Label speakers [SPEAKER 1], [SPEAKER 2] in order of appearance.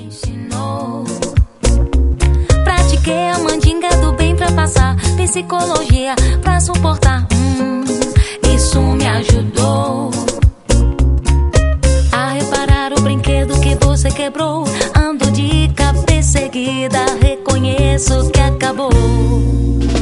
[SPEAKER 1] ensinou. Pratiquei a mandinga do bem pra passar, psicologia pra suportar. Isso me ajudou a reparar o brinquedo que você quebrou. Ando de cabeça erguida, reconheço que acabou.